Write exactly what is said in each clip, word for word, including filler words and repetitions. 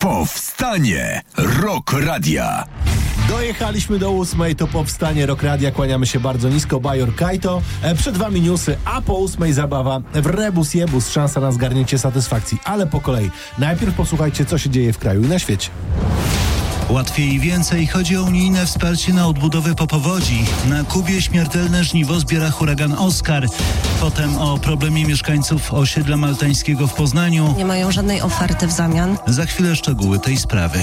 Powstanie Rock Radia. Dojechaliśmy do ósmej, to Powstanie Rock Radia. Kłaniamy się bardzo nisko, Bajor Kajto. Przed wami newsy, a po ósmej zabawa w Rebus Jebus. Szansa na zgarnięcie satysfakcji, ale po kolei. Najpierw posłuchajcie, co się dzieje w kraju i na świecie. Łatwiej i więcej. Chodzi o unijne wsparcie na odbudowę po powodzi. Na Kubie śmiertelne żniwo zbiera huragan Oskar. Potem o problemie mieszkańców osiedla maltańskiego w Poznaniu. Nie mają żadnej oferty w zamian. Za chwilę szczegóły tej sprawy.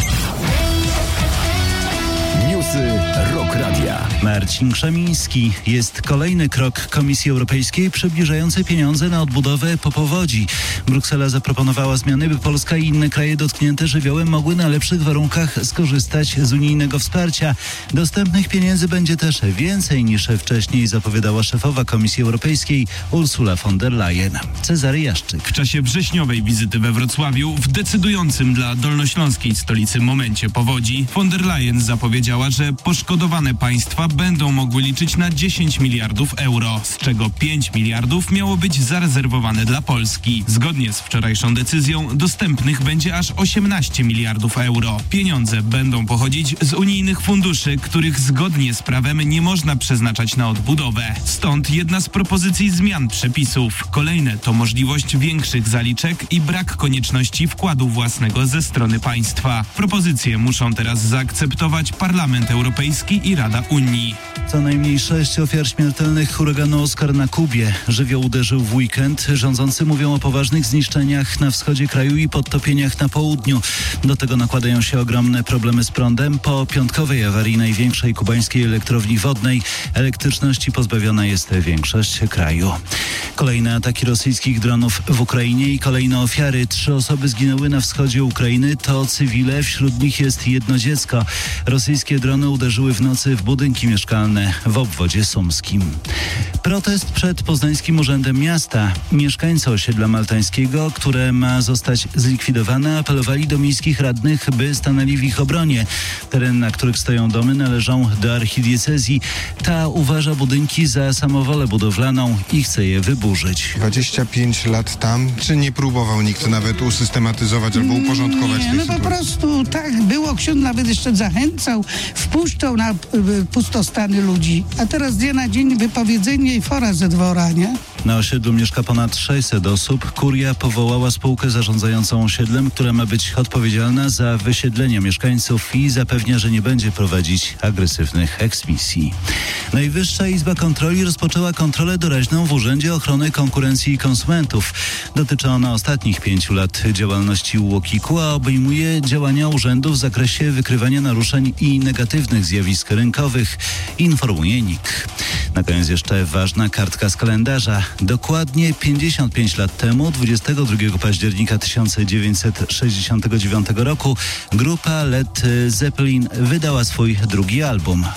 Newsy Rock Radia. Marcin Krzemiński. Jest kolejny krok Komisji Europejskiej przybliżający pieniądze na odbudowę po powodzi. Bruksela zaproponowała zmiany, by Polska i inne kraje dotknięte żywiołem mogły na lepszych warunkach skorzystać z unijnego wsparcia. Dostępnych pieniędzy będzie też więcej niż wcześniej zapowiadała szefowa Komisji Europejskiej Ursula von der Leyen. Cezary Jaszczyk. W czasie wrześniowej wizyty we Wrocławiu, w decydującym dla dolnośląskiej stolicy momencie powodzi, von der Leyen zapowiedziała, że poszkodowane państwa będą mogły liczyć na dziesięć miliardów euro, z czego pięć miliardów miało być zarezerwowane dla Polski. Zgodnie z wczorajszą decyzją dostępnych będzie aż osiemnaście miliardów euro. Pieniądze będą pochodzić z unijnych funduszy, których zgodnie z prawem nie można przeznaczać na odbudowę. Stąd jedna z propozycji zmian przepisów. Kolejne to możliwość większych zaliczek i brak konieczności wkładu własnego ze strony państwa. Propozycje muszą teraz zaakceptować Parlament Europejski i Rada Unii. Co najmniej sześć ofiar śmiertelnych huraganu Oskar na Kubie. Żywioł uderzył w weekend. Rządzący mówią o poważnych zniszczeniach na wschodzie kraju i podtopieniach na południu. Do tego nakładają się ogromne problemy z prądem. Po piątkowej awarii największej kubańskiej elektrowni wodnej elektryczności pozbawiona jest większość kraju. Kolejne ataki rosyjskich dronów w Ukrainie i kolejne ofiary. Trzy osoby zginęły na wschodzie Ukrainy. To cywile, wśród nich jest jedno dziecko. Rosyjskie drony uderzyły w nocy w budynki mieszkalne w obwodzie sumskim. Protest przed Poznańskim Urzędem Miasta. Mieszkańcy osiedla maltańskiego, które ma zostać zlikwidowane, apelowali do miejskich radnych, by stanęli w ich obronie. Tereny, na których stoją domy, należą do archidiecezji. Ta uważa budynki za samowolę budowlaną i chce je wyburzyć. dwadzieścia pięć lat tam, czy nie próbował nikt nawet usystematyzować albo uporządkować nie, tej no sytuacji? po prostu tak było. Ksiądz nawet jeszcze zachęcał, wpuszczał na y, pustostany ludzi. A teraz dzień na dzień wypowiedzenie i fora ze dwora, nie? Na osiedlu mieszka ponad sześćset osób. Kuria powołała spółkę zarządzającą osiedlem, która ma być odpowiedzialna za wysiedlenie mieszkańców i zapewnia, że nie będzie prowadzić agresywnych eksmisji. Najwyższa Izba Kontroli rozpoczęła kontrolę doraźną w Urzędzie Ochrony Konkurencji i Konsumentów. Dotyczy ona ostatnich pięciu lat działalności U O K I K-u, a obejmuje działania urzędu w zakresie wykrywania naruszeń i negatywnych zjawisk rynkowych, informuje N I K. Na koniec jeszcze ważna kartka z kalendarza. Dokładnie pięćdziesiąt pięć lat temu, dwudziestego drugiego października tysiąc dziewięćset sześćdziesiątego dziewiątego roku, grupa Led Zeppelin wydała swój drugi album.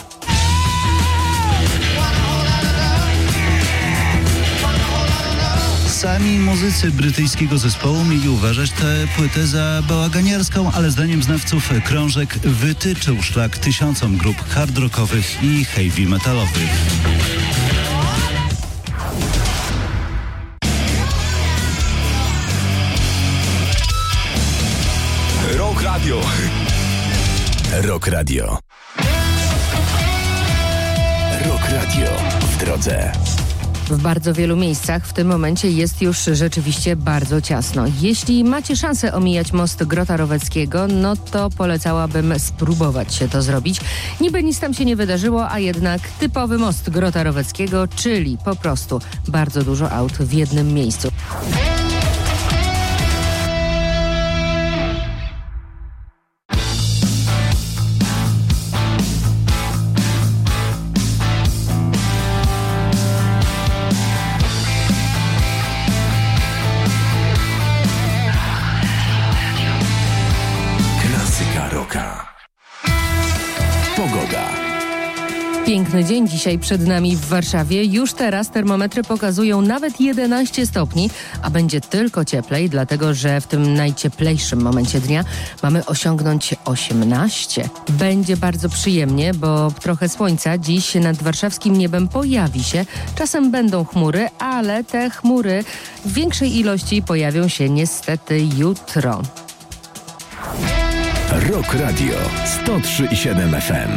Sami muzycy brytyjskiego zespołu mieli uważać tę płytę za bałaganiarską, ale zdaniem znawców krążek wytyczył szlak tysiącom grup hard rockowych i heavy metalowych. Rock Radio. Rock Radio. Rock Radio w drodze. W bardzo wielu miejscach w tym momencie jest już rzeczywiście bardzo ciasno. Jeśli macie szansę omijać most Grota Roweckiego, no to polecałabym spróbować się to zrobić. Niby nic tam się nie wydarzyło, a jednak typowy most Grota Roweckiego, czyli po prostu bardzo dużo aut w jednym miejscu. Pogoda. Piękny dzień dzisiaj przed nami w Warszawie. Już teraz termometry pokazują nawet jedenaście stopni, a będzie tylko cieplej, dlatego że w tym najcieplejszym momencie dnia mamy osiągnąć osiemnaście. Będzie bardzo przyjemnie, bo trochę słońca dziś nad warszawskim niebem pojawi się. Czasem będą chmury, ale te chmury w większej ilości pojawią się niestety jutro. Rock Radio sto trzy i siedem F M.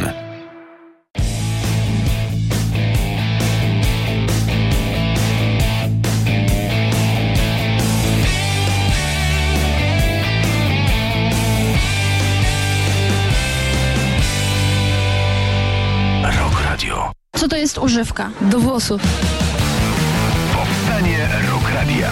Rock Radio. Co to jest używka? Do włosów. Powstanie Rock Radia.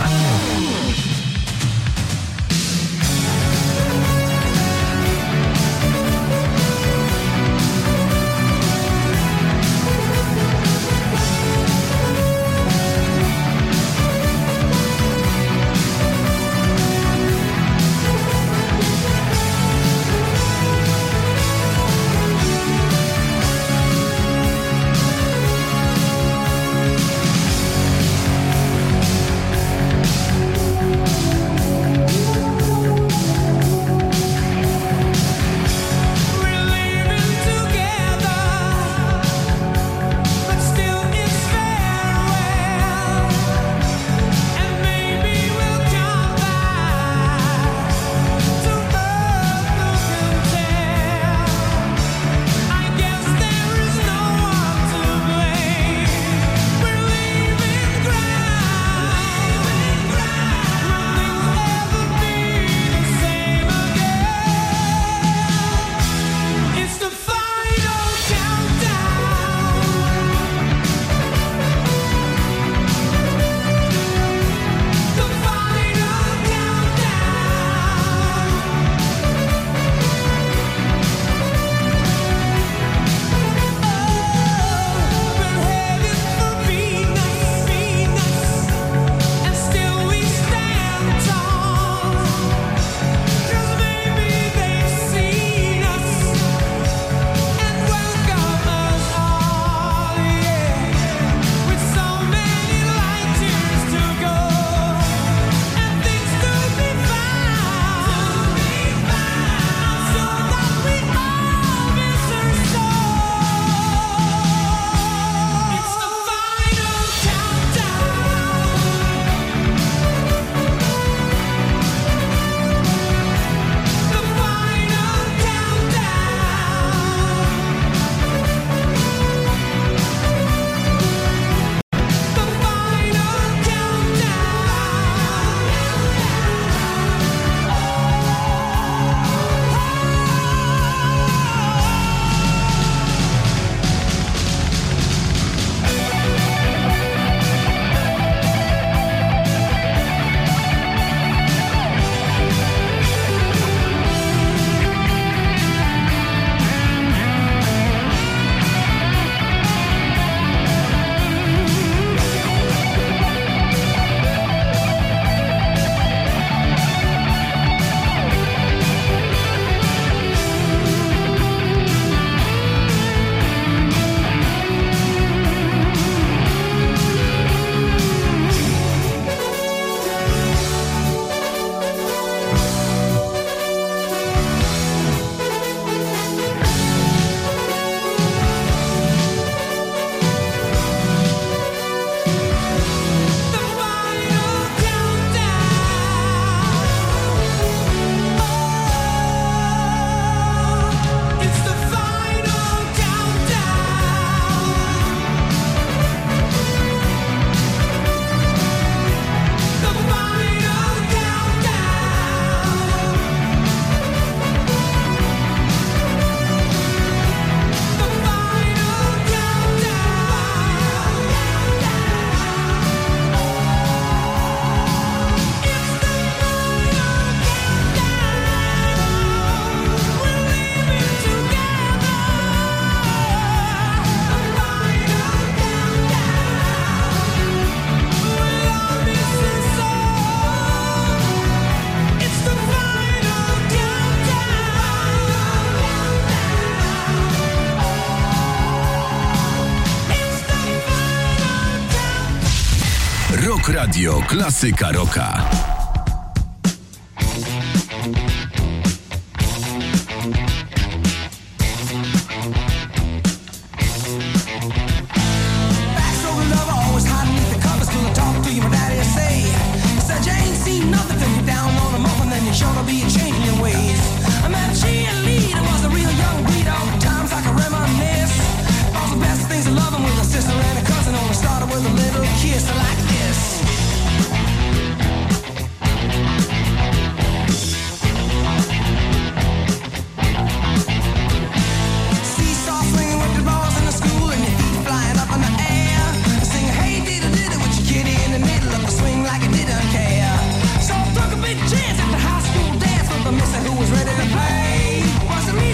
Rock Radio, klasyka rocka. She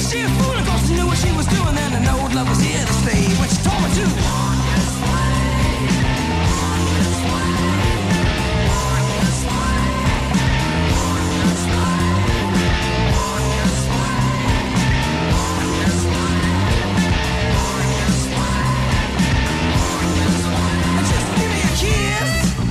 she was fooling 'cause she knew what she was doing, and the old love was here to stay. When she told me to walk this way, walk this way, walk this way, walk this way, walk this way, walk this way. Just give me a kiss.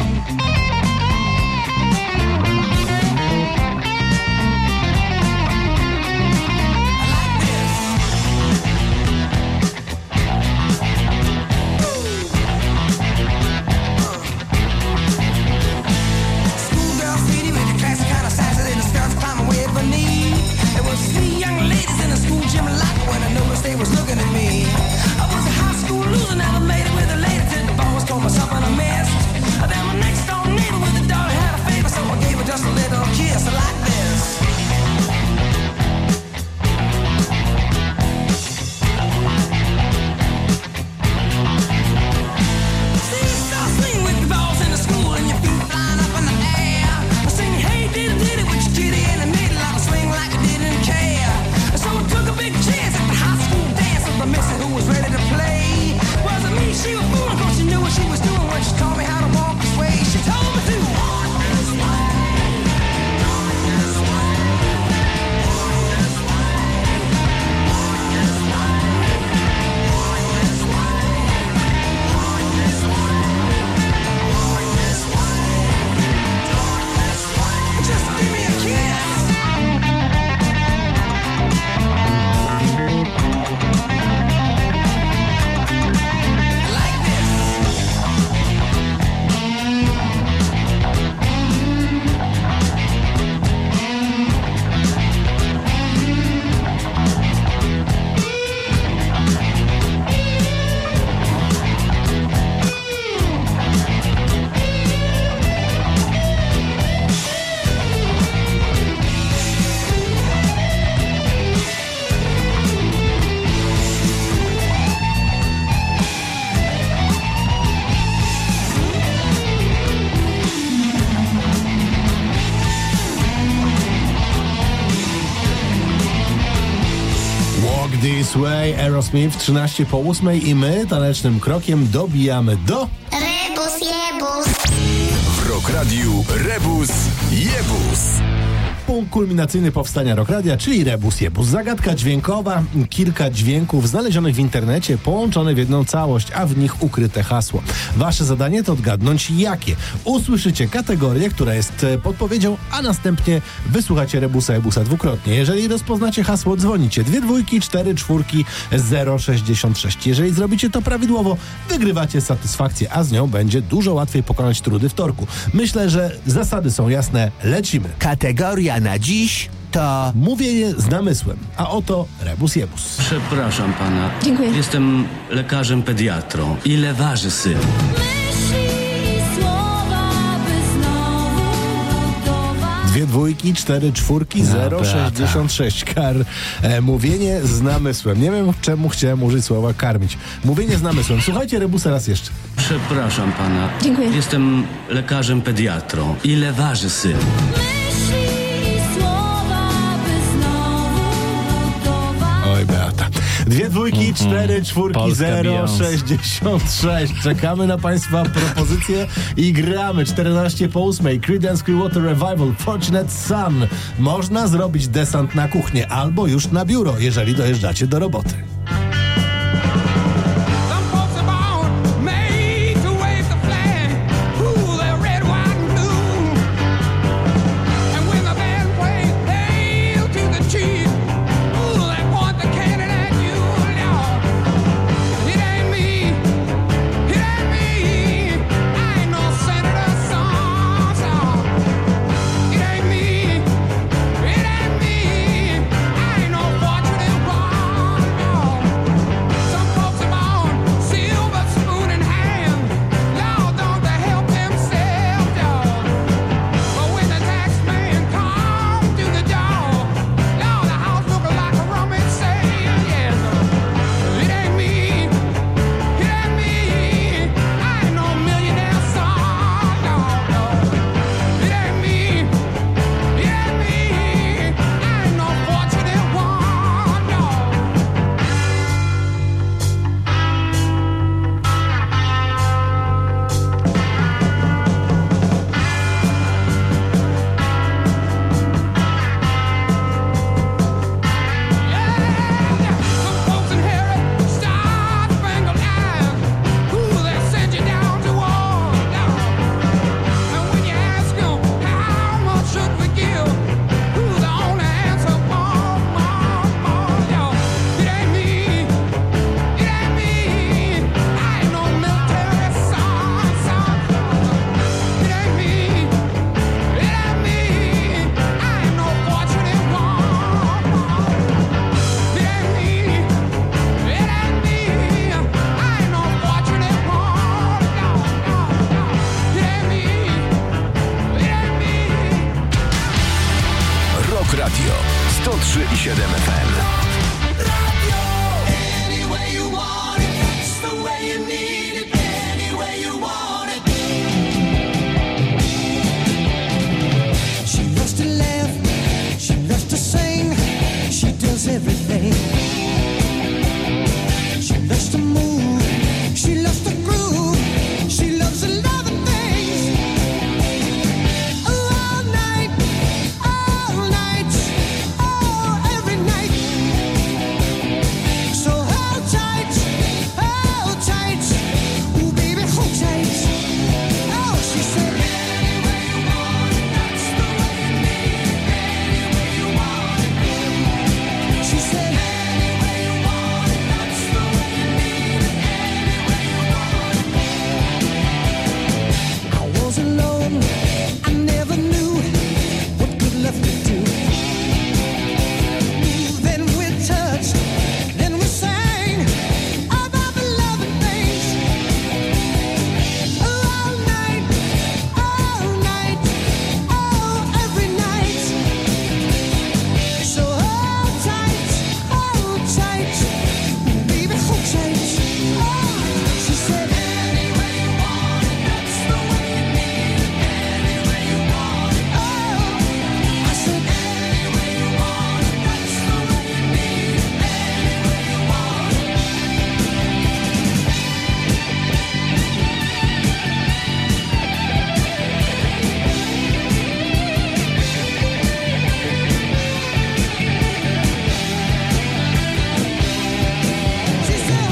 This Way, Aerosmith, trzynaście po ósmej i my tanecznym krokiem dobijamy do... Rebus Jebus. W Rock Radiu Rebus Jebus. Punkt kulminacyjny powstania Rock Radia, czyli Rebus Jebus. Zagadka dźwiękowa, kilka dźwięków znalezionych w internecie, połączone w jedną całość, a w nich ukryte hasło. Wasze zadanie to odgadnąć jakie. Usłyszycie kategorię, która jest podpowiedzią, a następnie wysłuchacie Rebusa Jebusa dwukrotnie. Jeżeli rozpoznacie hasło, dzwonicie. Dwie dwójki, cztery czwórki, zero sześćdziesiąt sześć. Jeżeli zrobicie to prawidłowo, wygrywacie satysfakcję, a z nią będzie dużo łatwiej pokonać trudy wtorku. Myślę, że zasady są jasne. Lecimy. Kategoria na dziś to mówienie z namysłem, a oto Rebus Jebus. Przepraszam pana. Dziękuję. Jestem lekarzem pediatrą. Ile waży syn? Dwie dwójki, cztery czwórki, zero sześćdziesiąt sześć. Kar. E, mówienie z namysłem. Nie wiem, czemu chciałem użyć słowa karmić. Mówienie z namysłem. Słuchajcie Rebusa raz jeszcze. Przepraszam pana. Dziękuję. Jestem lekarzem pediatrą. Ile waży syn? Oj, Beata. Dwie dwójki, cztery czwórki, zero sześćdziesiąt sześć. Czekamy na państwa propozycje i gramy. czternaście po ósmej. Creedence Clearwater Revival, Fortunate Son. Można zrobić desant na kuchnię albo już na biuro, jeżeli dojeżdżacie do roboty. sto trzy i siedem F M. Everything. She loves to move, she loves to groove, she loves a lot of things. All night, all night, oh, every night. So hold tight, hold tight, ooh baby, hold tight. Oh, she said, any way you want it, that's the way you need it. Any way you want it. She said, any way you want it, that's the way you need it. Any way you want it. I was alone, I never knew what good love could do. Then we touched, then we sang about the loving things. All night, all night, oh, every night. So hold tight, hold tight, baby, hold tight. Oh, she said, any way you want it, that's the way you need it. Any way you want it. Oh, I said, any way you want it, that's the way you need it. Any way you want it. She said,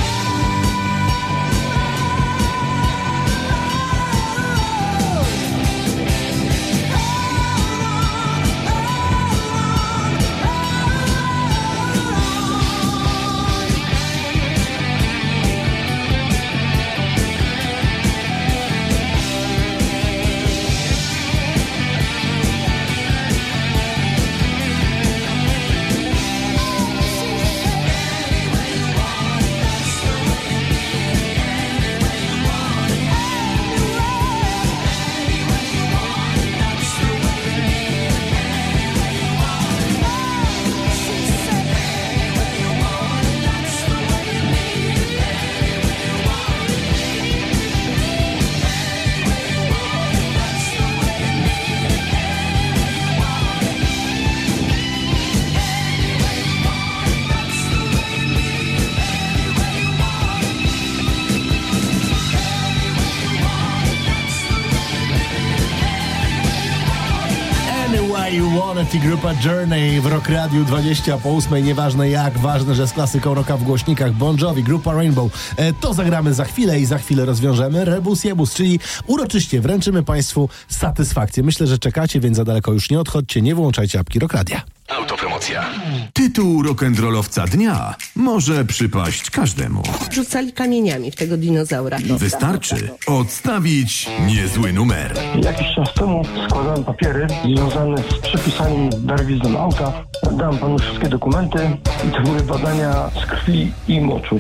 Anyway You Want It i grupa Journey w Rock Radiu dwadzieścia po ósmej. Nieważne jak, ważne, że z klasyką rocka w głośnikach. Bon Jovi, grupa Rainbow. E, to zagramy za chwilę i za chwilę rozwiążemy Rebus Jebus, czyli uroczyście wręczymy Państwu satysfakcję. Myślę, że czekacie, więc za daleko już nie odchodźcie, nie wyłączajcie apki Rock Radia. Autopromocja. Tytuł rock'n'rollowca dnia może przypaść każdemu. Rzucali kamieniami w tego dinozaura. Wystarczy odstawić niezły numer. Jakiś czas temu składałem papiery związane z przepisaniem darowizną auta. Dałem panu wszystkie dokumenty i to były badania z krwi i moczu.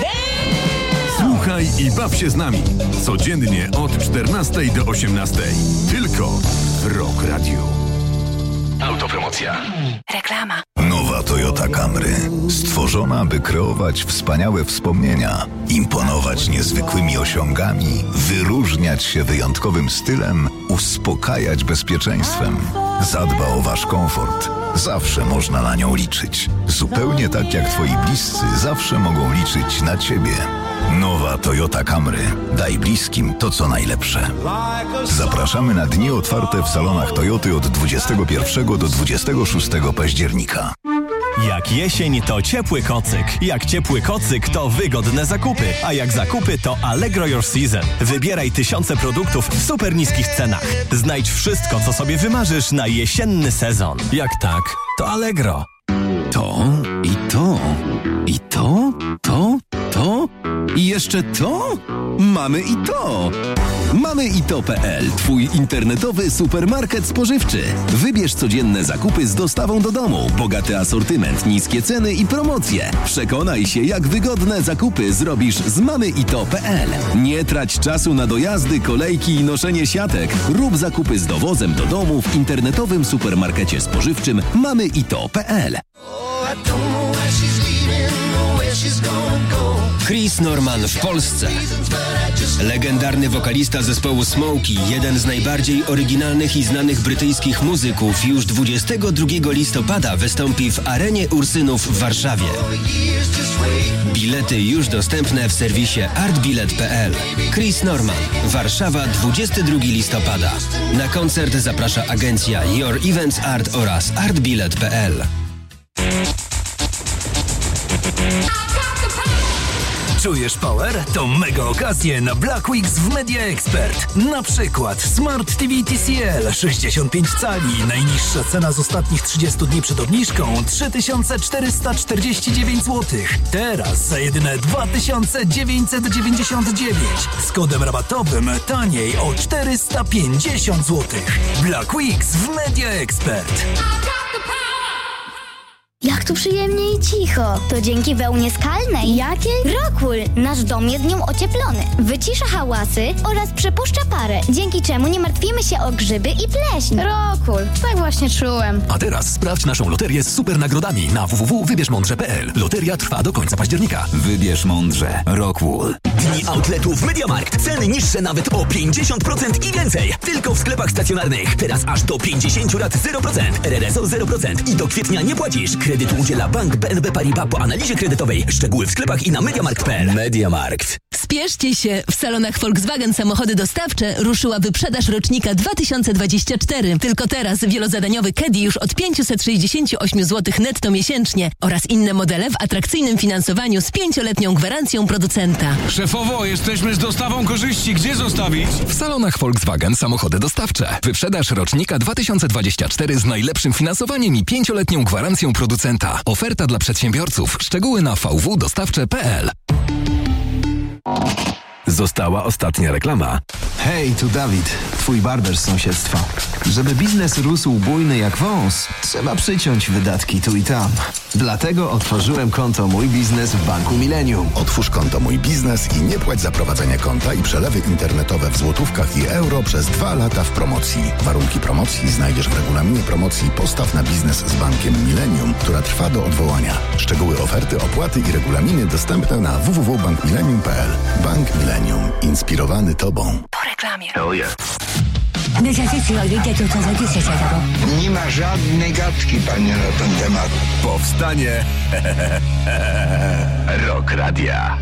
Słuchaj i baw się z nami. Codziennie od czternastej do osiemnastej. Tylko w Rock Radio. Autopromocja. Reklama. Nowa Toyota Camry. Stworzona, by kreować wspaniałe wspomnienia, imponować niezwykłymi osiągami, wyróżniać się wyjątkowym stylem, uspokajać bezpieczeństwem. Zadba o wasz komfort. Zawsze można na nią liczyć. Zupełnie tak jak twoi bliscy zawsze mogą liczyć na ciebie. Nowa Toyota Camry. Daj bliskim to, co najlepsze. Zapraszamy na dni otwarte w salonach Toyoty od dwudziestego pierwszego do dwudziestego szóstego października. Jak jesień, to ciepły kocyk. Jak ciepły kocyk, to wygodne zakupy. A jak zakupy, to Allegro Your Season. Wybieraj tysiące produktów w super niskich cenach. Znajdź wszystko, co sobie wymarzysz na jesienny sezon. Jak tak, to Allegro. To i to, i to, to, to i jeszcze to? Mamy i to! Mamy i to kropka pe el, twój internetowy supermarket spożywczy. Wybierz codzienne zakupy z dostawą do domu, bogaty asortyment, niskie ceny i promocje. Przekonaj się, jak wygodne zakupy zrobisz z mamy i to kropka pe el. Nie trać czasu na dojazdy, kolejki i noszenie siatek. Rób zakupy z dowozem do domu w internetowym supermarkecie spożywczym mamy i to kropka pe el. Chris Norman w Polsce. Legendarny wokalista zespołu Smokey, jeden z najbardziej oryginalnych i znanych brytyjskich muzyków, już dwudziestego drugiego listopada wystąpi w Arenie Ursynów w Warszawie. Bilety już dostępne w serwisie artbilet kropka pe el. Chris Norman, Warszawa, dwudziestego drugiego listopada. Na koncert zaprasza agencja Your Events Art oraz artbilet kropka pe el. Czujesz power? To mega okazje na Black Weeks w Media Expert. Na przykład Smart T V T C L sześćdziesiąt pięć cali. Najniższa cena z ostatnich trzydziestu dni przed obniżką trzy tysiące czterysta czterdzieści dziewięć złotych. Teraz za jedyne dwa tysiące dziewięćset dziewięćdziesiąt dziewięć. Z kodem rabatowym taniej o czterysta pięćdziesiąt złotych. Black Weeks w Media Expert. Jak tu przyjemnie i cicho. To dzięki wełnie skalnej. Jakiej? Rockwool. Nasz dom jest nią ocieplony. Wycisza hałasy oraz przepuszcza parę, dzięki czemu nie martwimy się o grzyby i pleśń. Rockwool. Tak właśnie czułem. A teraz sprawdź naszą loterię z super nagrodami na w w w kropka wybierz mądrze kropka pe el. Loteria trwa do końca października. Wybierz mądrze. Rockwool. Dni outletów MediaMarkt. Ceny niższe nawet o pięćdziesiąt procent i więcej. Tylko w sklepach stacjonarnych. Teraz aż do pięćdziesiąt lat zero procent. R R S O zero procent. I do kwietnia nie płacisz. Kredytu udziela Bank B N P Paribas po analizie kredytowej. Szczegóły w sklepach i na mediamarkt kropka pe el. MediaMarkt. Spieszcie się! W salonach Volkswagen Samochody Dostawcze ruszyła wyprzedaż rocznika dwa tysiące dwudziesty czwarty. Tylko teraz wielozadaniowy Caddy już od pięćset sześćdziesiąt osiem złotych netto miesięcznie oraz inne modele w atrakcyjnym finansowaniu z pięcioletnią gwarancją producenta. Szefowo, jesteśmy z dostawą korzyści. Gdzie zostawić? W salonach Volkswagen Samochody Dostawcze. Wyprzedaż rocznika dwa tysiące dwudziesty czwarty z najlepszym finansowaniem i pięcioletnią gwarancją producenta. Oferta dla przedsiębiorców. Szczegóły na w w w kropka dostawcze kropka pe el. Została ostatnia reklama. Hej, tu Dawid, twój barber z sąsiedztwa. Żeby biznes rósł bujny jak wąs, trzeba przyciąć wydatki tu i tam. Dlatego otworzyłem konto Mój Biznes w Banku Millennium. Otwórz konto Mój Biznes i nie płać za prowadzenie konta i przelewy internetowe w złotówkach i euro przez dwa lata w promocji. Warunki promocji znajdziesz w regulaminie promocji Postaw na biznes z Bankiem Millennium, która trwa do odwołania. Szczegóły oferty, opłaty i regulaminy dostępne na w w w kropka bank millennium kropka pe el. Bank Millennium. Inspirowany Tobą. Po reklamie. Hell yeah. Nie ma żadnej gadki, panie, na ten temat. Powstanie Rock Radia.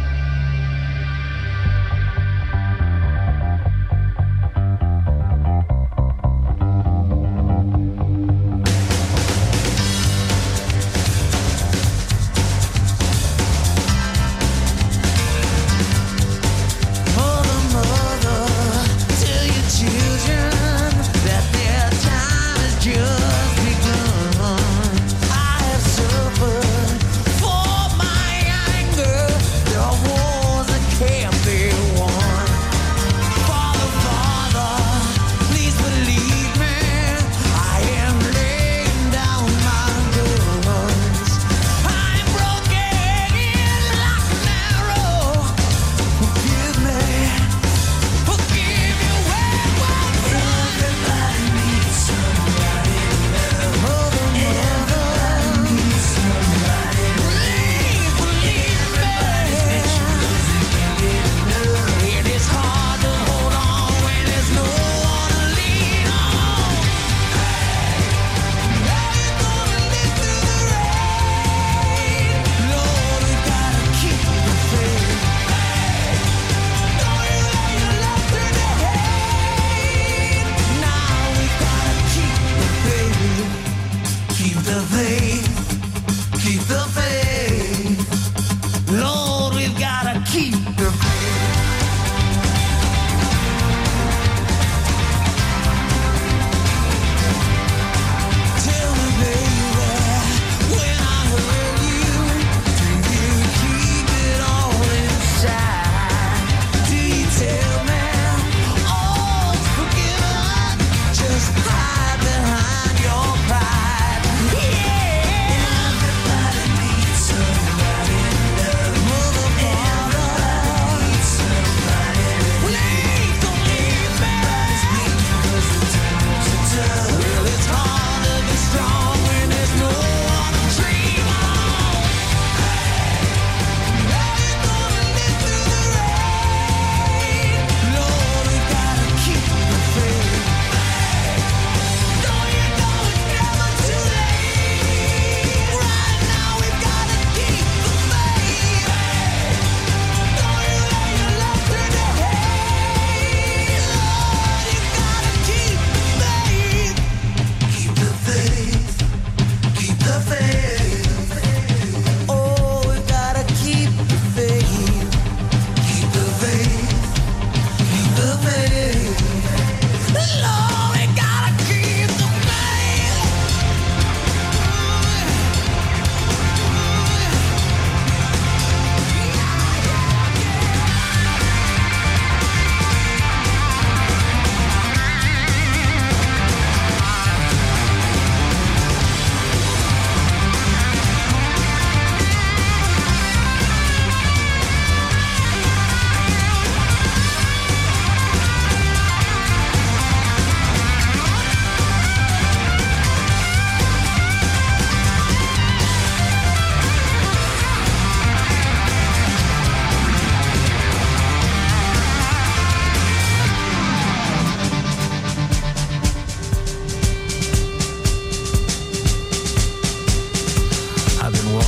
Inside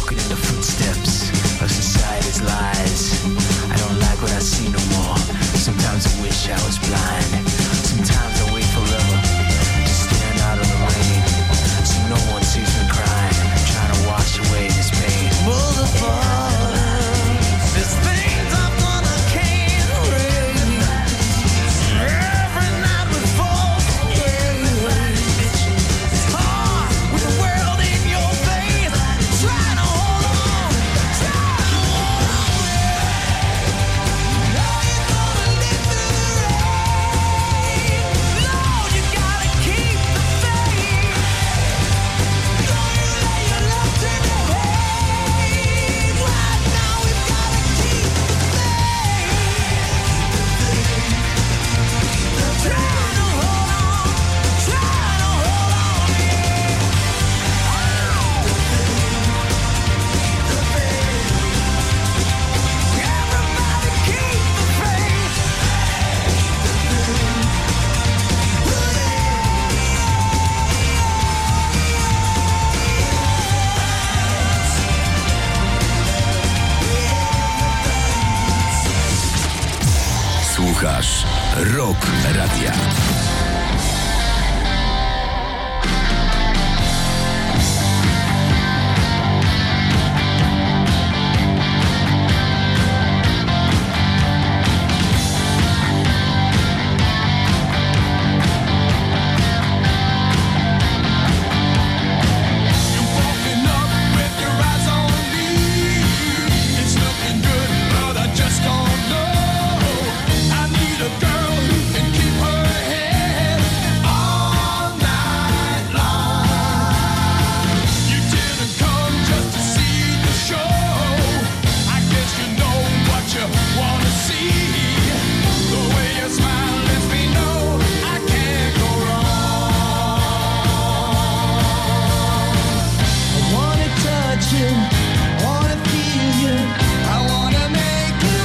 walking in the footsteps of society's lies. I don't like what I see no more. Sometimes I wish I was blind. Sometimes I wait forever, just stand out of the rain, so no one sees me crying, trying to wash away this pain. Pull the ball, there's things I'm gonna can't erase. Every night we fall, it's hard with the world in your face, trying to hold on, trying to hold on. Now you're gonna live through the rain. Lord, you gotta keep the faith. Don't you let your love turn to hate. Right now we've gotta keep the faith. Trying to hold on, trying to hold on, yeah. Everybody keep the faith. Słuchasz Rock Radia. Walking up with your eyes on me. It's looking good, but I just don't know. I need a girl who can keep her head all night long. You didn't come just to see the show. I guess you know what you wanna see. The way you smile lets me know I can't go wrong. I wanna touch you, wanna feel you, I wanna make you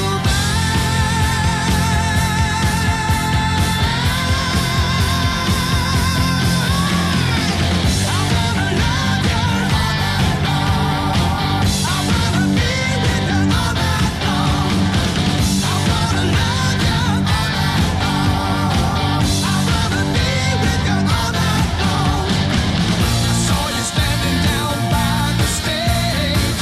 I saw you standing down by the stage.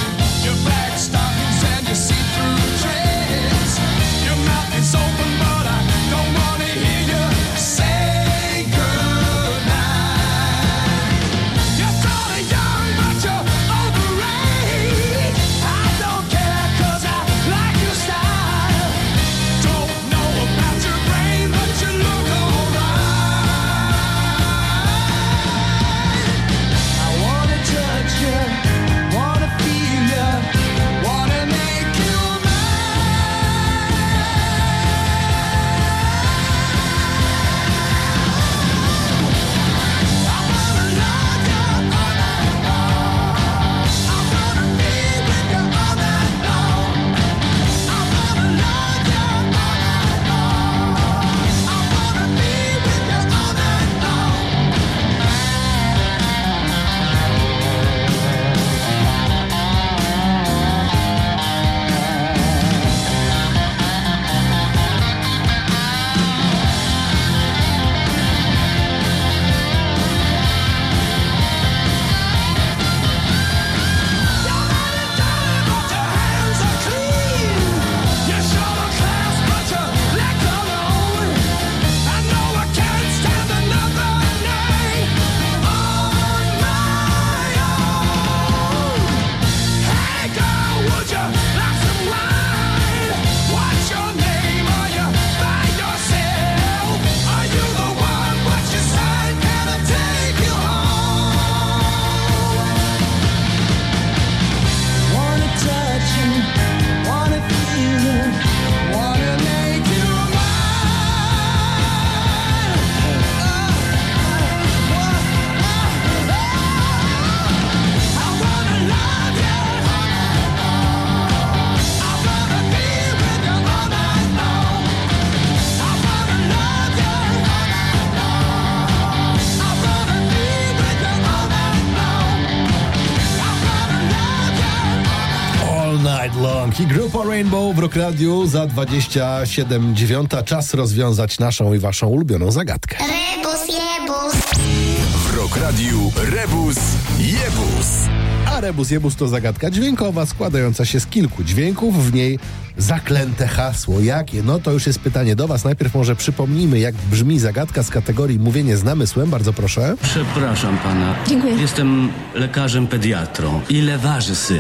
Night Long i grupa Rainbow w Rock Radiu za dwadzieścia siedem dziewiąta. Czas rozwiązać naszą i waszą ulubioną zagadkę. Rebus, jebus. W Rock Radiu Rebus Jebus. A Rebus Jebus to zagadka dźwiękowa składająca się z kilku dźwięków, w niej zaklęte hasło. Jakie? No to już jest pytanie do was. Najpierw może przypomnijmy, jak brzmi zagadka z kategorii mówienie z namysłem. Bardzo proszę. Przepraszam pana. Dziękuję. Jestem lekarzem pediatrą. Ile waży syn?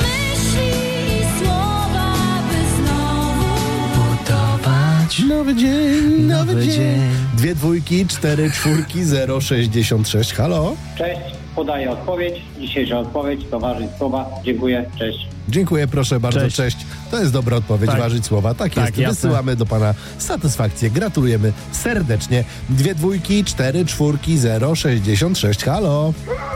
Nowy dzień, nowy, Nowy dzień. dzień. Dwie dwójki, cztery czwórki, zero sześćdziesiąt sześć. Halo? Cześć, podaję odpowiedź. Dzisiejsza odpowiedź to ważyć słowa. Dziękuję, cześć. Dziękuję, proszę bardzo, cześć. Cześć. To jest dobra odpowiedź, Tak. ważyć słowa. Tak, Tak, jest. jasne. Wysyłamy do pana satysfakcję. Gratulujemy serdecznie. Dwie dwójki, cztery czwórki, zero sześćdziesiąt sześć. Halo?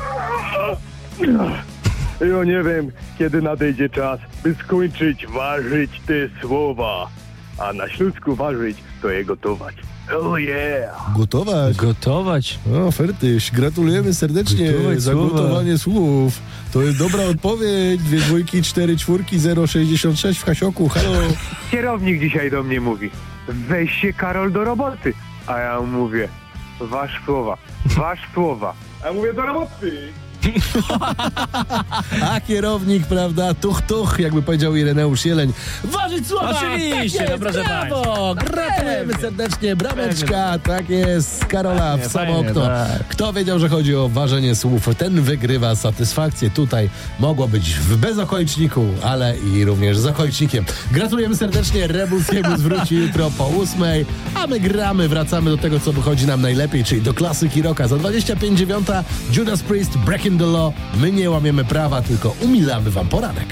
Ja nie wiem, kiedy nadejdzie czas, by skończyć ważyć te słowa. A na śląsku ważyć to je gotować. Oh yeah! Gotować? Gotować. O, Fertyś, gratulujemy serdecznie Gotować za słowa. gotowanie słów. To jest dobra odpowiedź. Dwie dwójki, cztery czwórki, zero sześćdziesiąt sześć w Hasioku. Halo? Kierownik dzisiaj do mnie mówi, weź się Karol do roboty. A ja mówię, waż słowa, waż słowa. A ja mówię, do roboty. A kierownik, prawda, tuch, tuch, jakby powiedział Ireneusz Jeleń. Ważyć słowa! Oczywiście, tak jest, no proszę brawo! państwa. Gratulujemy Pewnie. serdecznie, brameczka, tak jest, z Karola w Pewnie, samo pewnie, okno. tak. Kto wiedział, że chodzi o ważenie słów, ten wygrywa satysfakcję. Tutaj mogło być w bezokoliczniku, ale i również z okolicznikiem. Gratulujemy serdecznie, Rebus Jebus wróci jutro po ósmej, a my gramy, wracamy do tego, co wychodzi nam najlepiej, czyli do klasyki rocka. Za dwadzieścia pięć dziewiąta Judas Priest, Breaking the Law. My nie łamiemy prawa, tylko umilamy wam poranek.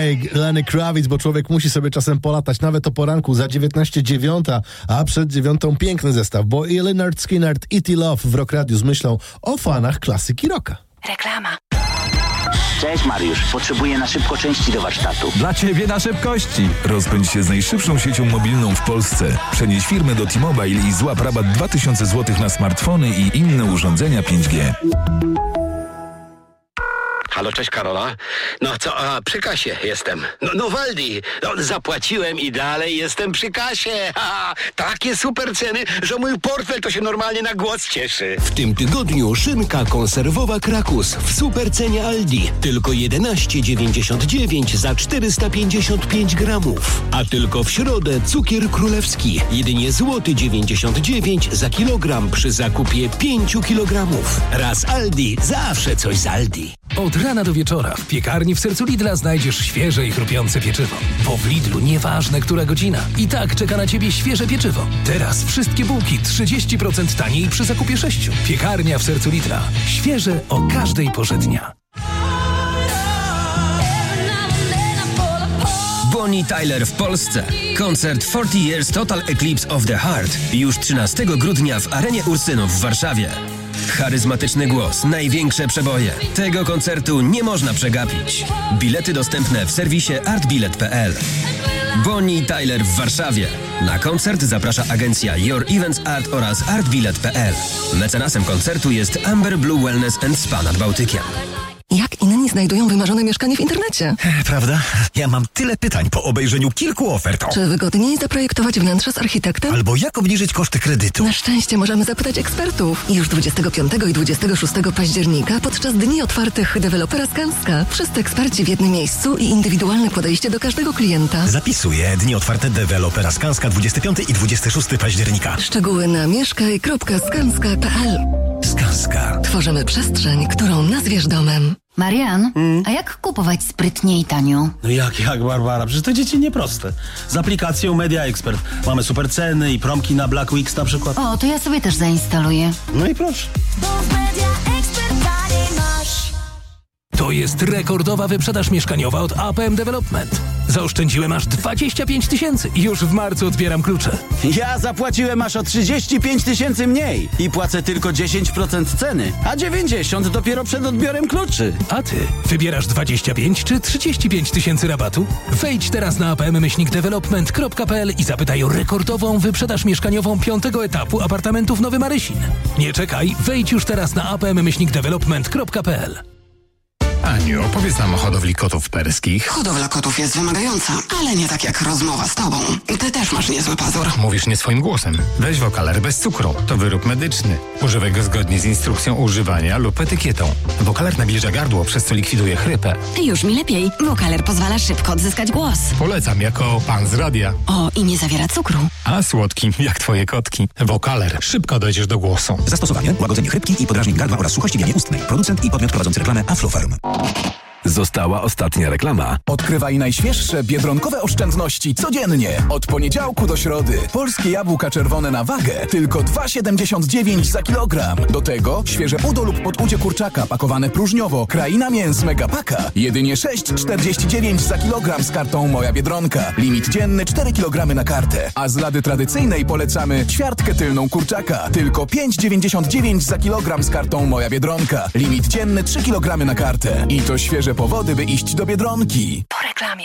Snake, Lenny Kravitz, bo człowiek musi sobie czasem polatać, nawet o poranku, za dziewiętnaście dziewiąta, a przed dziewiątą piękny zestaw, bo i Lynyrd Skynyrd i T Love w Rock Radio z myślą o fanach klasyki rocka. Reklama. Cześć Mariusz, potrzebuję na szybko części do warsztatu. Dla Ciebie na szybkości. Rozpędź się z najszybszą siecią mobilną w Polsce. Przenieś firmę do T-Mobile i złap rabat dwa tysiące złotych na smartfony i inne urządzenia pięć G. Halo, cześć Karola. No co, a, przy kasie jestem. No, no Waldi, no, zapłaciłem i dalej jestem przy kasie. Ha, takie super ceny, że mój portfel to się normalnie na głos cieszy. W tym tygodniu szynka konserwowa Krakus w super cenie Aldi. Tylko jedenaście dziewięćdziesiąt dziewięć za czterysta pięćdziesiąt pięć gramów. A tylko w środę cukier królewski. Jedynie złoty dziewięćdziesiąt dziewięć za kilogram przy zakupie pięciu kilogramów. Raz Aldi, zawsze coś z Aldi. Od rana do wieczora w piekarni w sercu Lidla znajdziesz świeże i chrupiące pieczywo. Bo w Lidlu nieważne, która godzina. I tak czeka na Ciebie świeże pieczywo. Teraz wszystkie bułki trzydzieści procent taniej przy zakupie sześciu. Piekarnia w sercu Lidla. Świeże o każdej porze dnia. Bonnie Tyler w Polsce. Koncert czterdzieści Years Total Eclipse of the Heart już trzynastego grudnia w Arenie Ursynów w Warszawie. Charyzmatyczny głos, największe przeboje. Tego koncertu nie można przegapić. Bilety dostępne w serwisie artbilet kropka p l. Bonnie Tyler w Warszawie. Na koncert zaprasza agencja Your Events Art oraz artbilet kropka p l. Mecenasem koncertu jest Amber Blue Wellness and Spa nad Bałtykiem. Jak inni znajdują wymarzone mieszkanie w internecie? Prawda? Ja mam tyle pytań po obejrzeniu kilku ofert. Czy wygodniej zaprojektować wnętrze z architektem? Albo jak obniżyć koszty kredytu? Na szczęście możemy zapytać ekspertów. Już dwudziestego piątego i dwudziestego szóstego października podczas Dni Otwartych Dewelopera Skanska. Wszyscy eksperci w jednym miejscu i indywidualne podejście do każdego klienta. Zapisuję Dni Otwarte Dewelopera Skanska dwudziestego piątego i dwudziestego szóstego października. Szczegóły na mieszkaj kropka skanska kropka p l. Skanska. Tworzymy przestrzeń, którą nazwiesz domem. Marian, hmm? a jak kupować sprytnie i tanio? No jak, jak Barbara? Przecież to dzieci nieproste. Z aplikacją Media Expert mamy super ceny i promki na Black Weeks na przykład. O, to ja sobie też zainstaluję. No i proszę. To jest rekordowa wyprzedaż mieszkaniowa od A P M Development. Zaoszczędziłem aż dwadzieścia pięć tysięcy i już w marcu odbieram klucze. Ja zapłaciłem aż o trzydzieści pięć tysięcy mniej i płacę tylko dziesięć procent ceny, a dziewięćdziesiąt dopiero przed odbiorem kluczy. A ty wybierasz dwadzieścia pięć czy trzydzieści pięć tysięcy rabatu? Wejdź teraz na apm myślnik development kropka p l i zapytaj o rekordową wyprzedaż mieszkaniową piątego etapu apartamentów Nowy Marysin. Nie czekaj, wejdź już teraz na apm myślnik development kropka p l. Aniu, opowiedz nam o hodowli kotów perskich. Hodowla kotów jest wymagająca, ale nie tak jak rozmowa z tobą. Ty też masz niezły pazur. Mówisz nie swoim głosem. Weź Wokaler bez cukru. To wyrób medyczny. Używaj go zgodnie z instrukcją używania lub etykietą. Wokaler nawilża gardło, przez co likwiduje chrypę. Już mi lepiej. Wokaler pozwala szybko odzyskać głos. Polecam jako pan z radia. O, i nie zawiera cukru. A słodki, jak twoje kotki. Wokaler. Szybko dojdziesz do głosu. Zastosowanie: łagodzenie chrypki i podrażnień gardła oraz suchości w jamie ustnej. Producent i podmiot prowadzący reklamę Aflofarm. Została ostatnia reklama. Odkrywaj najświeższe biedronkowe oszczędności codziennie. Od poniedziałku do środy. Polskie jabłka czerwone na wagę tylko dwa siedemdziesiąt dziewięć za kilogram. Do tego świeże udo lub podudzie kurczaka pakowane próżniowo. Kraina Mięs Megapaka. Jedynie sześć czterdzieści dziewięć za kilogram z kartą Moja Biedronka. Limit dzienny cztery kilogramy na kartę. A z lady tradycyjnej polecamy ćwiartkę tylną kurczaka. Tylko pięć dziewięćdziesiąt dziewięć za kilogram z kartą Moja Biedronka. Limit dzienny trzy kilogramy na kartę. I to świeże powody, by iść do Biedronki. Po reklamie.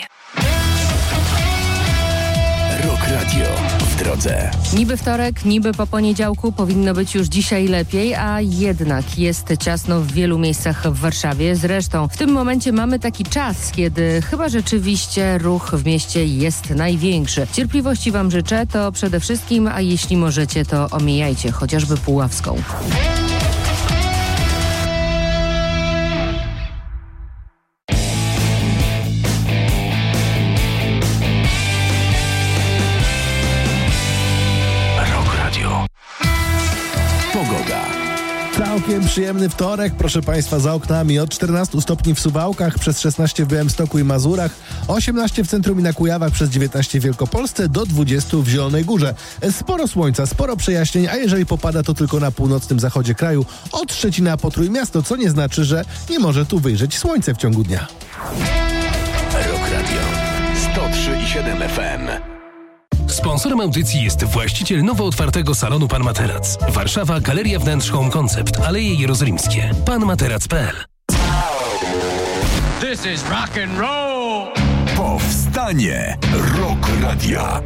Rock Radio w drodze. Niby wtorek, niby po poniedziałku powinno być już dzisiaj lepiej, a jednak jest ciasno w wielu miejscach w Warszawie. Zresztą w tym momencie mamy taki czas, kiedy chyba rzeczywiście ruch w mieście jest największy. Cierpliwości Wam życzę, to przede wszystkim, a jeśli możecie, to omijajcie chociażby Puławską. Pogoda. Całkiem przyjemny wtorek, proszę Państwa, za oknami od czternastu stopni w Suwałkach, przez szesnaście w Białymstoku i Mazurach, osiemnaście w centrum i na Kujawach, przez dziewiętnaście w Wielkopolsce, do dwudziestu w Zielonej Górze. Sporo słońca, sporo przejaśnień, a jeżeli popada, to tylko na północnym zachodzie kraju, od Szczecina po Trójmiasto, co nie znaczy, że nie może tu wyjrzeć słońce w ciągu dnia. Rock Radio. Radio sto trzy i siedem F M. Sponsorem audycji jest właściciel nowo otwartego salonu Pan Materac. Warszawa, Galeria Wnętrz Home Concept, Aleje Jerozolimskie. pan materac kropka p l. This is rock and roll. Powstanie Rock Radia.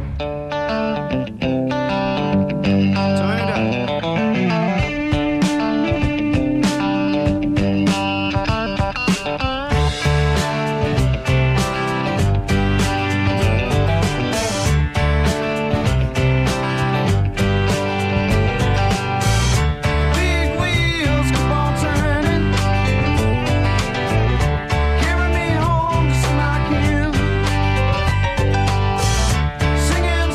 Singing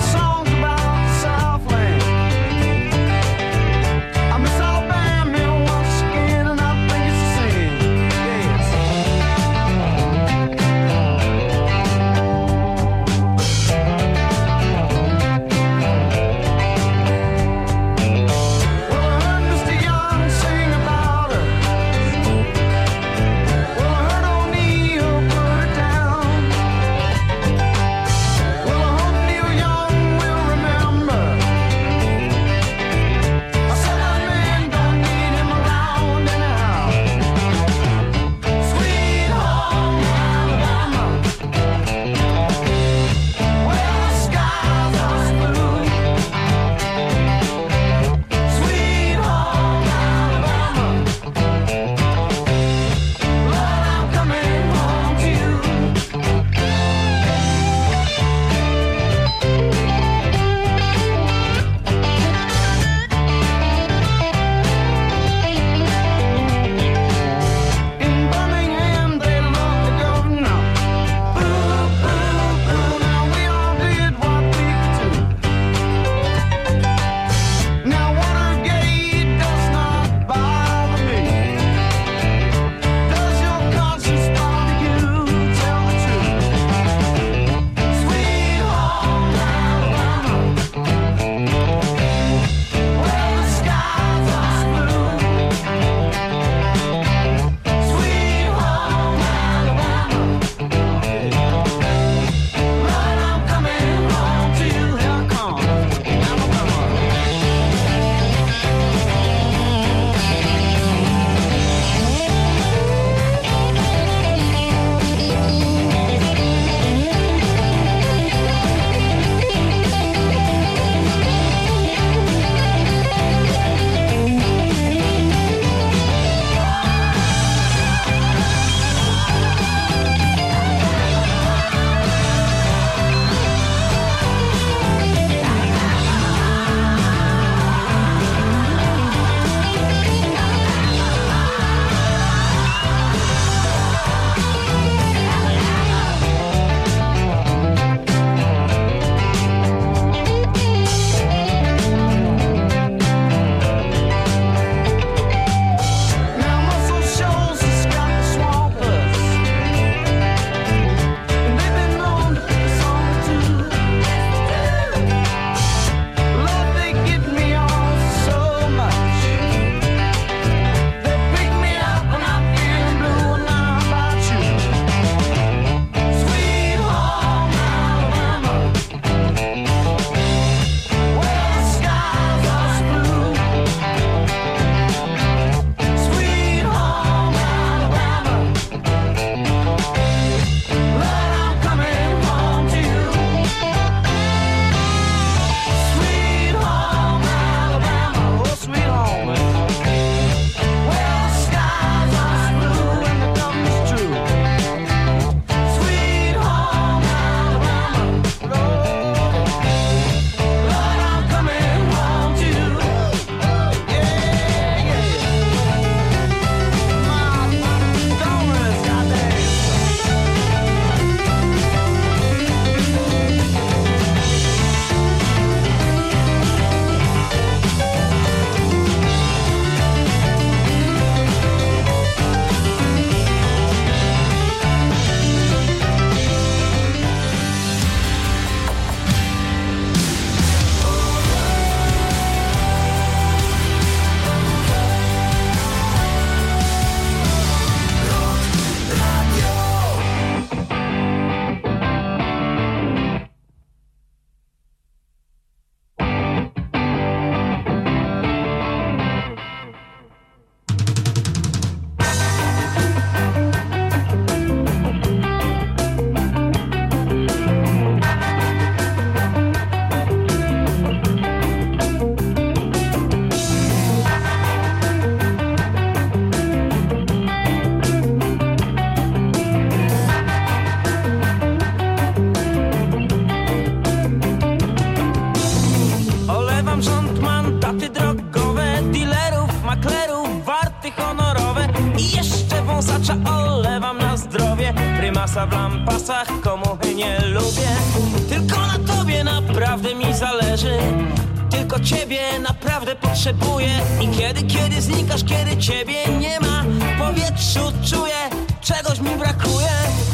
I jeszcze wąsacza olewam na zdrowie. Prymasa w lampasach, komuchy nie lubię. Tylko na tobie naprawdę mi zależy. Tylko ciebie naprawdę potrzebuję. I kiedy, kiedy znikasz, kiedy ciebie nie ma, w powietrzu czuję, czegoś mi brakuje.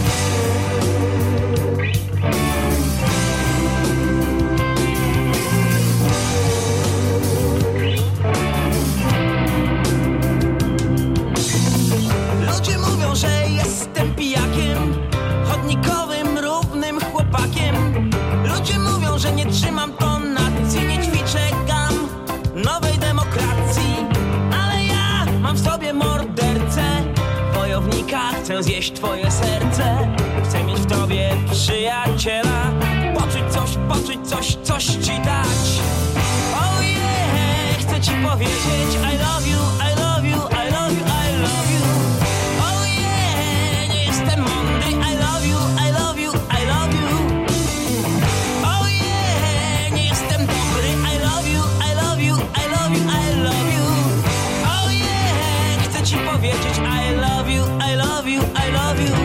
Ludzie mówią, że jestem pijakiem, chodnikowym, równym chłopakiem. Ludzie mówią, że nie trzymam tonacji, nie ćwiczę gam nowej demokracji. Ale ja mam w sobie mordercę, wojownika, chcę zjeść twoje serce. Chcę mieć w tobie przyjaciela, poczuć coś, poczuć coś, coś ci dać. Oh yeah, chcę ci powiedzieć I love you, I love you, I love you, I love you. Oh yeah, nie jestem mądry, I love you, I love you, I love you. Oh yeah, nie jestem dobry, I love you, I love you, I love you, I love you. Oh yeah, chcę ci powiedzieć I love you, I love you, I love you.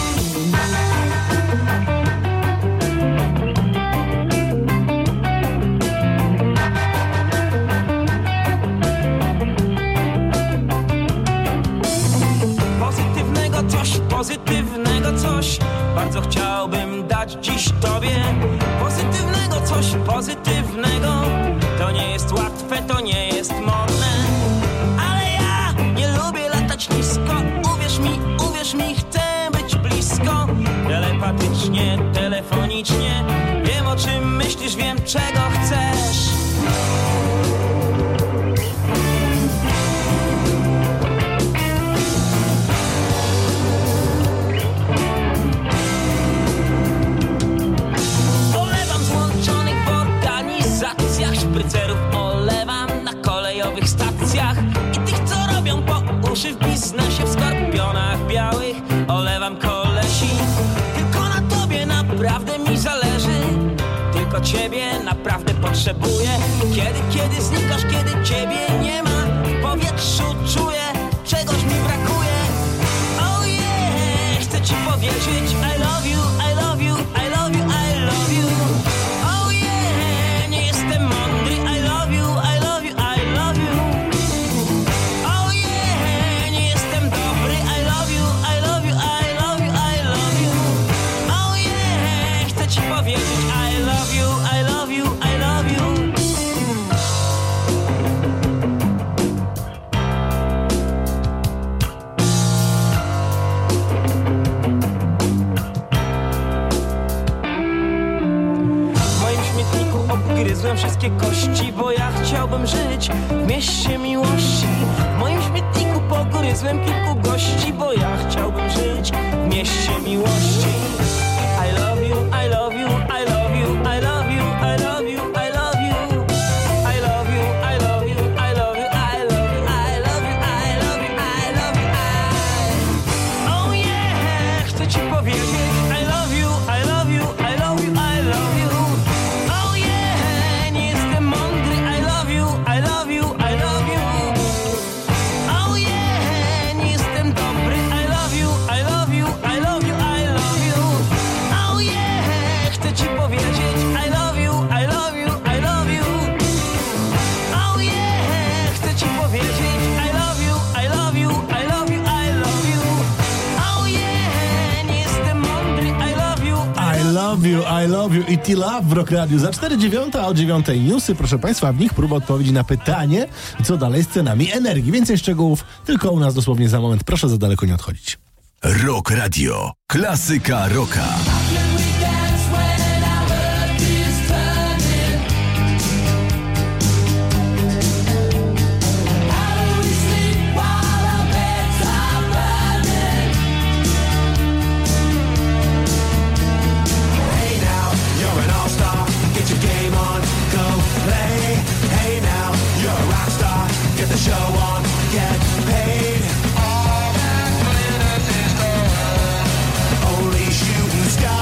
Pozytywnego coś, pozytywnego coś bardzo chciałbym dać dziś tobie. Pozytywnego coś, pozytywnego. To nie jest łatwe, to nie jest modne, ale ja nie lubię latać nisko. Uwierz mi, uwierz mi, chcę być blisko. Telepatycznie, telefonicznie. Wiem, o czym myślisz, wiem, czego chcesz. Olewam złączonych w organizacjach, szprycerów olewam na kolejowych stacjach. I tych, co robią po uszy w biznesie, w skorpionach białych olewam kolesi. Tylko na tobie naprawdę mi zależy. Tylko ciebie naprawdę potrzebuję. Kiedy, kiedy znikasz, kiedy ciebie nie ma, w powietrzu czuję, czegoś mi brakuje. Oh yeah, chcę ci powiedzieć I love you, I love you, I love you, I love you. Oh yeah, nie jestem mądry, I love you, I love you, I love you. Oh yeah, nie jestem dobry, I love you, I love you, I love you, I love you. Oh yeah, chcę ci powiedzieć I love you, I love you, I love you. W moim śmietniku obgryzłem wszystkie kości, bo ja chciałbym żyć w mieście miłości. W moim śmietniku pogryzłem kilku gości, bo ja chciałbym żyć w mieście miłości. I love you, I love you, I love you, I love you, I love you, I love you. I love you, I love you, I love you, I love you, I love you, I love you, I love you, I. Oh yeah, chcę ci powiedzieć I love you, I love you, I love you, I love you. Oh yeah, nie jestem mądry, I love you, I love you, I love you. Oh yeah, nie jestem dobry, I love you, I love you, I love you, I love you. Oh yeah, chcę ci powiedzieć I love you, I love you, I love you. Oh yeah, chcę ci powiedzieć I love you, I love you, I love you, I love you. Oh yeah, nie jestem mądry, I love you, I love you, I love you i T-Love w Rock Radio. Za cztery dziewiąte, a o dziewiątej newsy, proszę Państwa, w nich próba odpowiedzi na pytanie, co dalej z cenami energii. Więcej szczegółów tylko u nas dosłownie za moment. Proszę za daleko nie odchodzić. Rock Radio. Klasyka rocka. Only shooting stars.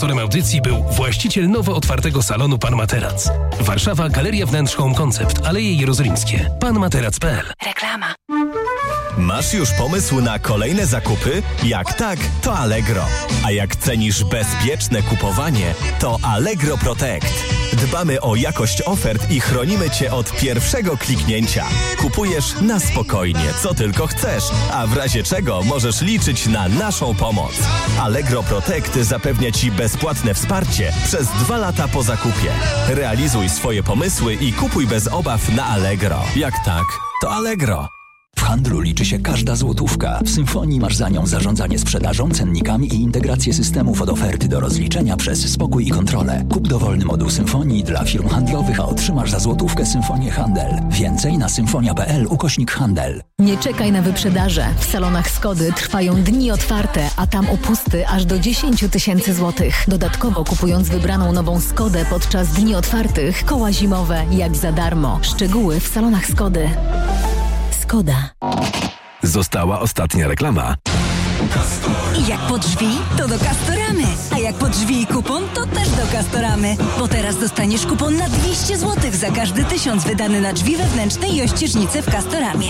Sponsorem audycji był właściciel nowo otwartego salonu Pan Materac. Warszawa, Galeria Wnętrz Home Concept, Aleje Jerozolimskie. pan materac kropka p l. Reklama. Masz już pomysł na kolejne zakupy? Jak tak, to Allegro. A jak cenisz bezpieczne kupowanie, to Allegro Protect. Dbamy o jakość ofert i chronimy Cię od pierwszego kliknięcia. Kupujesz na spokojnie, co tylko chcesz, a w razie czego możesz liczyć na naszą pomoc. Allegro Protect zapewnia Ci bezpłatne wsparcie przez dwa lata po zakupie. Realizuj swoje pomysły i kupuj bez obaw na Allegro. Jak tak, to Allegro. W handlu liczy się każda złotówka. W Symfonii masz za nią zarządzanie sprzedażą, cennikami i integrację systemów od oferty do rozliczenia przez spokój i kontrolę. Kup dowolny moduł Symfonii dla firm handlowych, a otrzymasz za złotówkę Symfonię Handel. Więcej na symfonia kropka p l ukośnik handel. Nie czekaj na wyprzedaże. W salonach Skody trwają dni otwarte, a tam upusty aż do dziesięć tysięcy złotych. Dodatkowo kupując wybraną nową Skodę podczas dni otwartych, koła zimowe jak za darmo. Szczegóły w salonach Skody. Skoda. Została ostatnia reklama. I jak po drzwi, to do Castoramy. A jak po drzwi i kupon, to też do Castoramy. Bo teraz dostaniesz kupon na dwieście złotych za każdy tysiąc wydany na drzwi wewnętrzne i ościeżnice w Castoramie.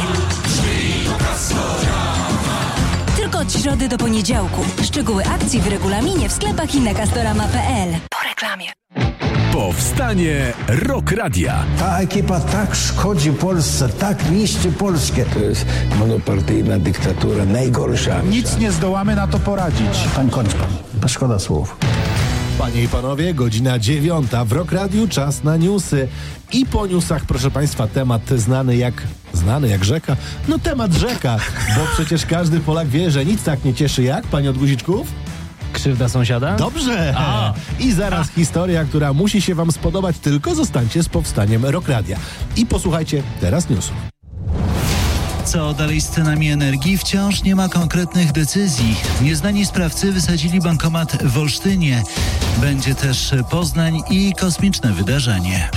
Tylko od środy do poniedziałku. Szczegóły akcji w regulaminie w sklepach i na castorama kropka p l. Po reklamie. Powstanie Rock Radia. Ta ekipa tak szkodzi Polsce, tak niszczy Polskę. To jest monopartyjna dyktatura, najgorsza. Nic nie zdołamy na to poradzić. Pan kończ pan, szkoda słów. Panie i panowie, godzina dziewiąta w Rock Radiu, czas na newsy. I po newsach, proszę państwa, temat znany jak... Znany jak rzeka? No temat rzeka, bo przecież każdy Polak wie, że nic tak nie cieszy jak, panie od guziczków? Krzywda sąsiada? Dobrze! A. I zaraz A. historia, która musi się wam spodobać, tylko zostańcie z powstaniem Rock Radia. I posłuchajcie teraz newsów. Co dalej z cenami energii? Wciąż nie ma konkretnych decyzji. Nieznani sprawcy wysadzili bankomat w Olsztynie. Będzie też Poznań i kosmiczne wydarzenie.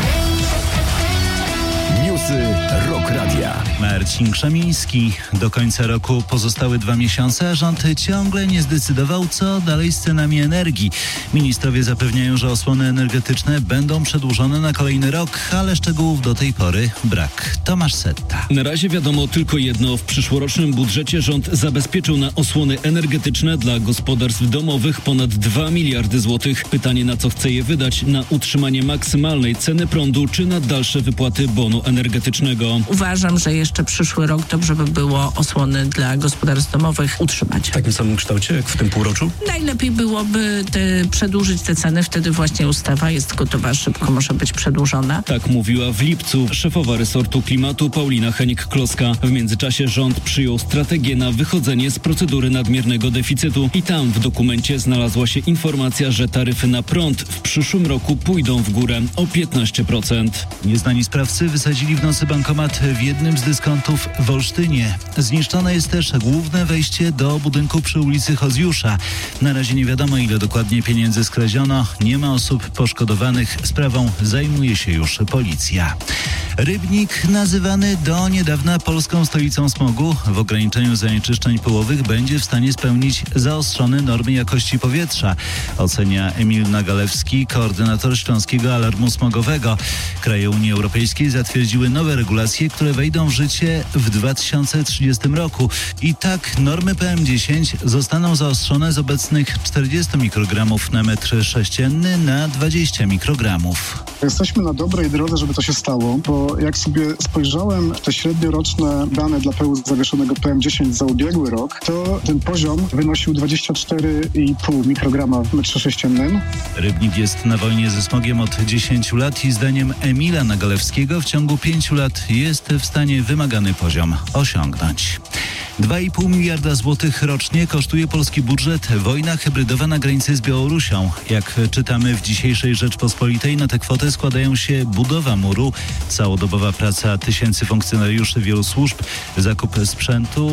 Newsy Rock Radia. Marcin Krzemiński. Do końca roku pozostały dwa miesiące, a rząd ciągle nie zdecydował, co dalej z cenami energii. Ministrowie zapewniają, że osłony energetyczne będą przedłużone na kolejny rok, ale szczegółów do tej pory brak. Tomasz Setta. Na razie wiadomo tylko jedno. W przyszłorocznym budżecie rząd zabezpieczył na osłony energetyczne dla gospodarstw domowych ponad dwa miliardy złotych. Pytanie, na co chce je wydać? Na utrzymanie maksymalnej ceny prądu, czy na dalsze wypłaty bonu energetycznego? Uważam, że jeszcze przyszły rok dobrze by było osłony dla gospodarstw domowych utrzymać. W takim samym kształcie, jak w tym półroczu? Najlepiej byłoby te, przedłużyć te ceny, wtedy właśnie ustawa jest gotowa, szybko może być przedłużona. Tak mówiła w lipcu szefowa resortu klimatu Paulina Henik-Kloska. W międzyczasie rząd przyjął strategię na wychodzenie z procedury nadmiernego deficytu i tam w dokumencie znalazła się informacja, że taryfy na prąd w przyszłym roku pójdą w górę o piętnaście procent. Nieznani sprawcy wysadzili w nocy bankomat w jednym z dyskontów w Olsztynie. Zniszczone jest też główne wejście do budynku przy ulicy Hozjusza. Na razie nie wiadomo, ile dokładnie pieniędzy skradziono. Nie ma osób poszkodowanych. Sprawą zajmuje się już policja. Rybnik, nazywany do niedawna polską stolicą smogu, w ograniczeniu zanieczyszczeń pyłowych będzie w stanie spełnić zaostrzone normy jakości powietrza, ocenia Emil Nagalewski, koordynator Śląskiego Alarmu Smogowego. Kraje Unii Europejskiej zatwierdziły nowe regulacje, które wejdą w życie w dwa tysiące trzydziestym roku. I tak normy P M dziesięć zostaną zaostrzone z obecnych czterdzieści mikrogramów na metr sześcienny na dwadzieścia mikrogramów. Jesteśmy na dobrej drodze, żeby to się stało, bo jak sobie spojrzałem w te średnioroczne dane dla pyłu zawieszonego P M dziesięć za ubiegły rok, to ten poziom wynosił dwadzieścia cztery i pół mikrograma w metrze sześciennym. Rybnik jest na wojnie ze smogiem od dziesięciu lat i zdaniem Emila Nagalewskiego w ciągu pięciu lat jest w stanie wymagany poziom osiągnąć. dwa i pół miliarda złotych rocznie kosztuje polski budżet wojna hybrydowa na granicy z Białorusią. Jak czytamy w dzisiejszej Rzeczpospolitej, na tę kwotę składają się budowa muru, całodobowa praca tysięcy funkcjonariuszy wielu służb, zakup sprzętu